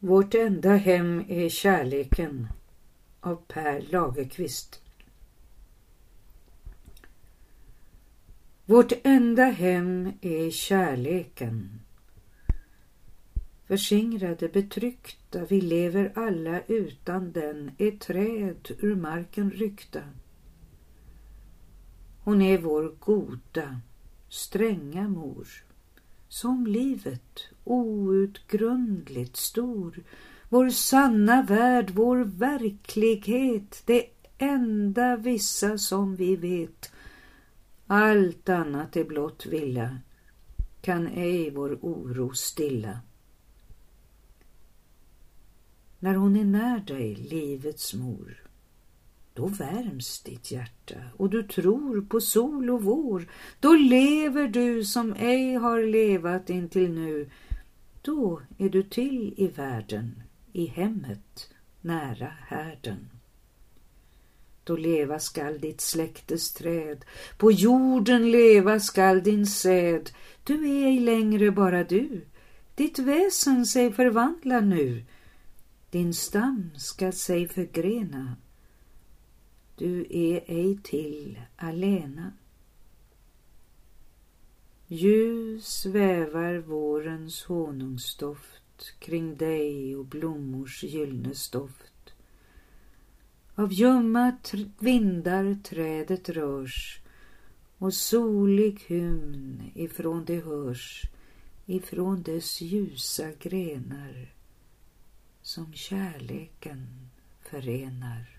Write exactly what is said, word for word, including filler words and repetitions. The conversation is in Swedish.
Vårt enda hem är kärleken av Per Lagerkvist. Vårt enda hem är kärleken. Förskingrade, betryckta, vi lever alla utan den, är träd ur marken ryckta. Hon är vår goda, stränga mor, som livet outgrundligt stor, vår sanna värld, vår verklighet, det enda vissa som vi vet. Allt annat är blott villa, kan ej vår oro stilla. När hon är när dig, livets mor, då värms ditt hjärta och du tror på sol och vår. Då lever du som ej har levat intill nu. Då är du till i världen, i hemmet, nära härden. Då leva skall ditt släktes träd, på jorden leva skall din säd. Du är ej längre bara du, ditt väsen sig förvandlar nu. Din stam ska sig förgrena, du är ej till alena. Ljus svävar vårens honungsdoft kring dig och blommors gyllne stoft. Av ljumma tr- vindar trädet rörs och solig hymn ifrån det hörs, ifrån dess ljusa grenar som kärleken förenar.